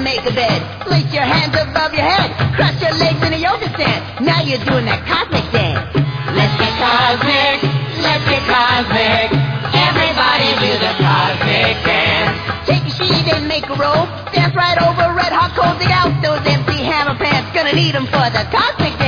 make a bed. Place your hands above your head. Cross your legs in a yoga stand. Now you're doing that cosmic dance. Let's get cosmic. Let's get cosmic. Everybody do the cosmic dance. Take a sheet and make a robe. Dance right over red hot coals. Dig out those empty hammer pants. Gonna need them for the cosmic